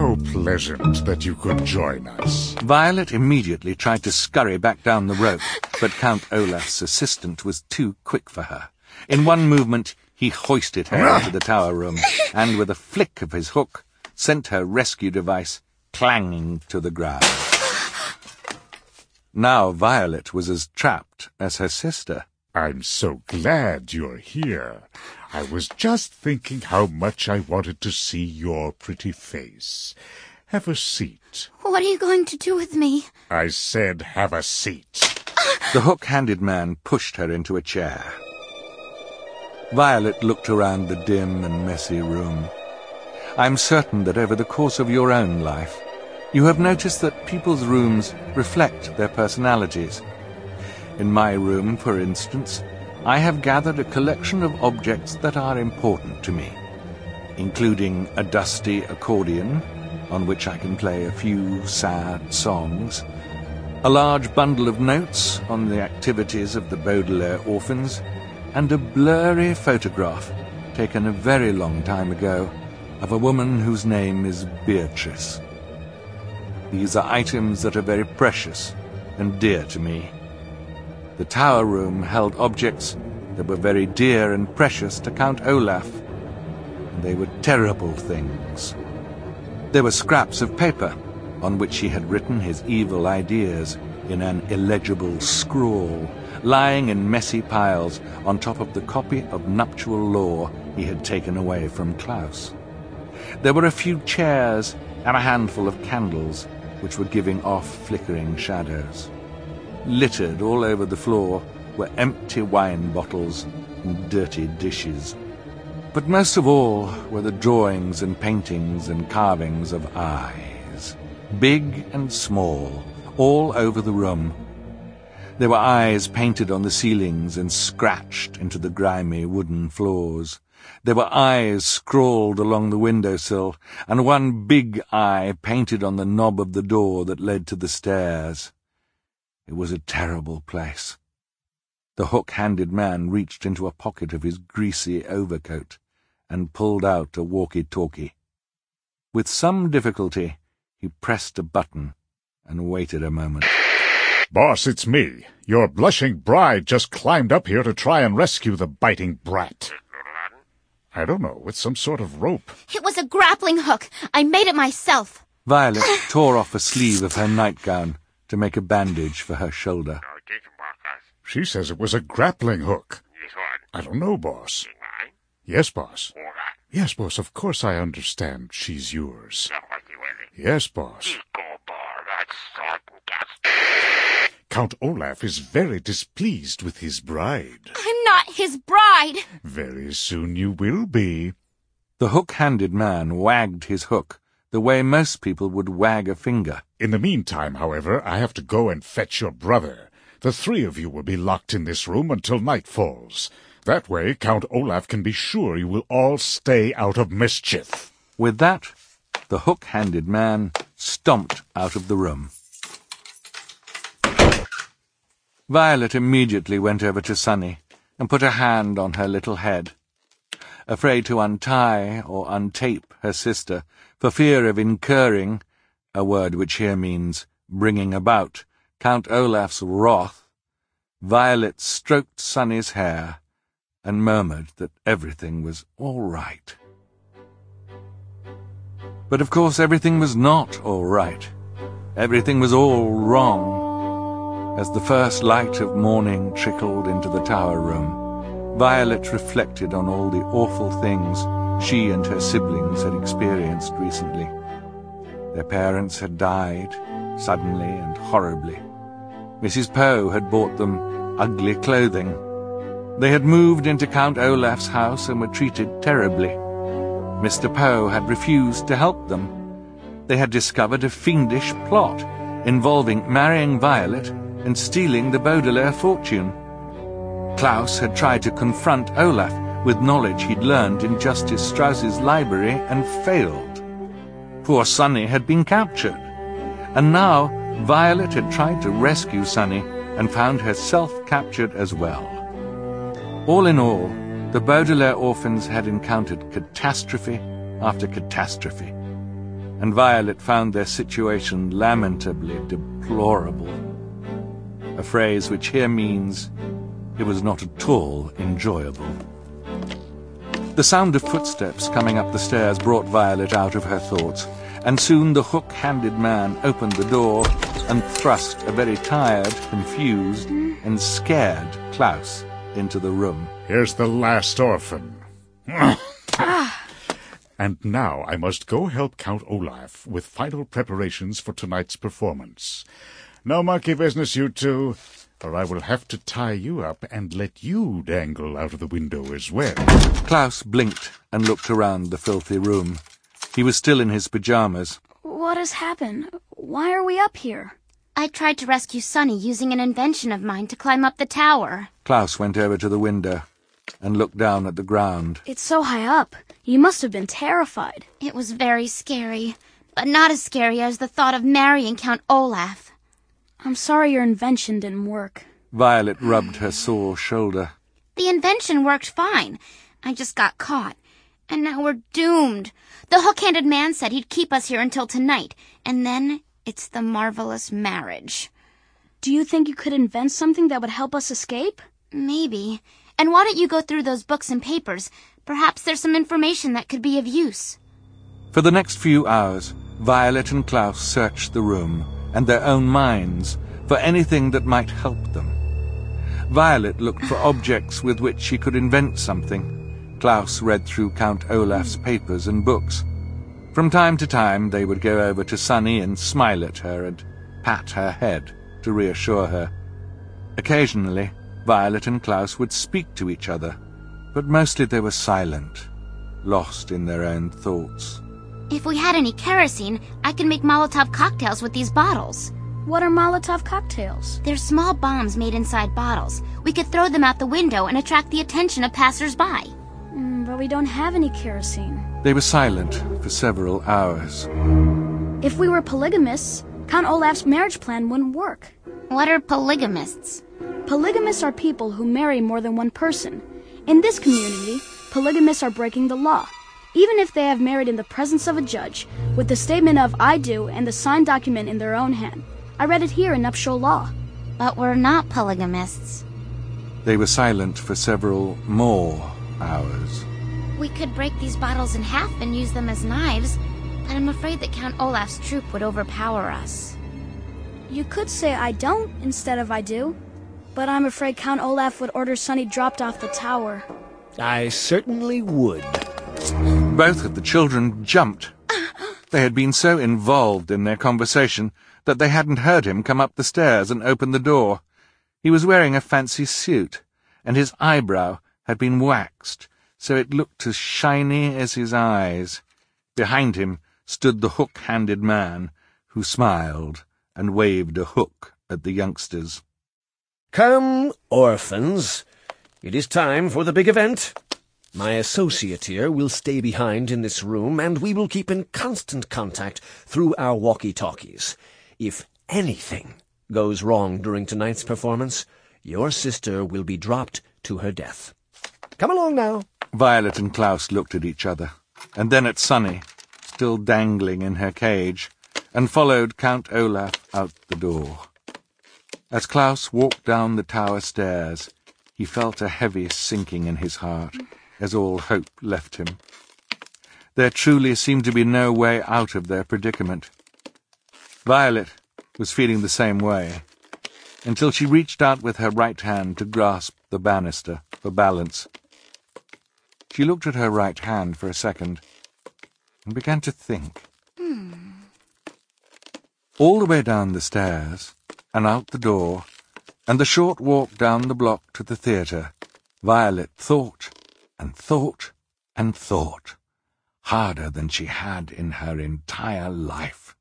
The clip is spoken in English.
How pleasant that you could join us. Violet immediately tried to scurry back down the rope, but Count Olaf's assistant was too quick for her. In one movement, he hoisted her into the tower room, and with a flick of his hook, sent her rescue device clanging to the ground. Now Violet was as trapped as her sister. I'm so glad you're here. I was just thinking how much I wanted to see your pretty face. Have a seat. What are you going to do with me? I said have a seat. The hook-handed man pushed her into a chair. Violet looked around the dim and messy room. I'm certain that over the course of your own life, you have noticed that people's rooms reflect their personalities. In my room, for instance, I have gathered a collection of objects that are important to me, including a dusty accordion, on which I can play a few sad songs, a large bundle of notes on the activities of the Baudelaire orphans, and a blurry photograph taken a very long time ago of a woman whose name is Beatrice. These are items that are very precious and dear to me. The tower room held objects that were very dear and precious to Count Olaf, and they were terrible things. There were scraps of paper on which he had written his evil ideas in an illegible scrawl, lying in messy piles on top of the copy of nuptial law he had taken away from Klaus. There were a few chairs and a handful of candles which were giving off flickering shadows. Littered all over the floor were empty wine bottles and dirty dishes. But most of all were the drawings and paintings and carvings of eyes, big and small, all over the room. There were eyes painted on the ceilings and scratched into the grimy wooden floors. There were eyes scrawled along the windowsill, and one big eye painted on the knob of the door that led to the stairs. It was a terrible place. The hook-handed man reached into a pocket of his greasy overcoat and pulled out a walkie-talkie. With some difficulty, he pressed a button and waited a moment. Boss, it's me. Your blushing bride just climbed up here to try and rescue the biting brat. I don't know, with some sort of rope. It was a grappling hook. I made it myself. Violet tore off a sleeve of her nightgown to make a bandage for her shoulder. She says it was a grappling hook. I don't know, boss. Yes, boss. Yes, boss, of course I understand she's yours. Yes, boss. Count Olaf is very displeased with his bride. I'm not his bride. Very soon you will be. The hook-handed man wagged his hook the way most people would wag a finger. In the meantime, however, I have to go and fetch your brother. The three of you will be locked in this room until night falls. That way, Count Olaf can be sure you will all stay out of mischief. With that, the hook-handed man stomped out of the room. Violet immediately went over to Sunny and put a hand on her little head. Afraid to untie or untape her sister for fear of incurring, a word which here means bringing about, Count Olaf's wrath, Violet stroked Sunny's hair and murmured that everything was all right. But of course everything was not all right. Everything was all wrong. As the first light of morning trickled into the tower room, Violet reflected on all the awful things she and her siblings had experienced recently. Their parents had died, suddenly and horribly. Mrs. Poe had bought them ugly clothing. They had moved into Count Olaf's house and were treated terribly. Mr. Poe had refused to help them. They had discovered a fiendish plot involving marrying Violet and stealing the Baudelaire fortune. Klaus had tried to confront Olaf with knowledge he'd learned in Justice Strauss's library and failed. Poor Sunny had been captured, and now Violet had tried to rescue Sunny and found herself captured as well. All in all, the Baudelaire orphans had encountered catastrophe after catastrophe. and Violet found their situation lamentably deplorable. A phrase which here means it was not at all enjoyable. The sound of footsteps coming up the stairs brought Violet out of her thoughts, and soon the hook-handed man opened the door and thrust a very tired, confused, and scared Klaus into the room. Here's the last orphan. And now I must go help Count Olaf with final preparations for tonight's performance. No monkey business, you two, or I will have to tie you up and let you dangle out of the window as well. Klaus blinked and looked around the filthy room. He was still in his pyjamas. What has happened? Why are we up here? I tried to rescue Sonny using an invention of mine to climb up the tower. Klaus went over to the window and looked down at the ground. It's so high up. You must have been terrified. It was very scary, but not as scary as the thought of marrying Count Olaf. I'm sorry your invention didn't work. Violet rubbed her sore shoulder. The invention worked fine. I just got caught. And now we're doomed. The hook-handed man said he'd keep us here until tonight, and then it's the marvelous marriage. Do you think you could invent something that would help us escape? Maybe. And why don't you go through those books and papers? Perhaps there's some information that could be of use. For the next few hours, Violet and Klaus searched the room and their own minds for anything that might help them. Violet looked for objects with which she could invent something. Klaus read through Count Olaf's papers and books. From time to time they would go over to Sonny and smile at her and pat her head to reassure her. Occasionally, Violet and Klaus would speak to each other, but mostly they were silent, lost in their own thoughts. If we had any kerosene, I could make Molotov cocktails with these bottles. What are Molotov cocktails? They're small bombs made inside bottles. We could throw them out the window and attract the attention of passers-by. But we don't have any kerosene. They were silent for several hours. If we were polygamists, Count Olaf's marriage plan wouldn't work. What are polygamists? Polygamists are people who marry more than one person. In this community, polygamists are breaking the law, even if they have married in the presence of a judge, with the statement of "I do" and the signed document in their own hand. I read it here in nuptial law. But we're not polygamists. They were silent for several more hours. We could break these bottles in half and use them as knives, but I'm afraid that Count Olaf's troop would overpower us. You could say "I don't" instead of "I do," but I'm afraid Count Olaf would order Sonny dropped off the tower. I certainly would. Both of the children jumped. They had been so involved in their conversation that they hadn't heard him come up the stairs and open the door. He was wearing a fancy suit, and his eyebrow had been waxed, so it looked as shiny as his eyes. Behind him stood the hook-handed man, who smiled and waved a hook at the youngsters. Come, orphans. It is time for the big event. My associate here will stay behind in this room, and we will keep in constant contact through our walkie-talkies. If anything goes wrong during tonight's performance, your sister will be dropped to her death. Come along now. Violet and Klaus looked at each other, and then at Sonny, still dangling in her cage, and followed Count Olaf out the door. As Klaus walked down the tower stairs, he felt a heavy sinking in his heart, as all hope left him. There truly seemed to be no way out of their predicament. Violet was feeling the same way, until she reached out with her right hand to grasp the banister for balance. She looked at her right hand for a second, and began to think. All the way down the stairs, and out the door, and the short walk down the block to the theatre, Violet thought and thought and thought, harder than she had in her entire life.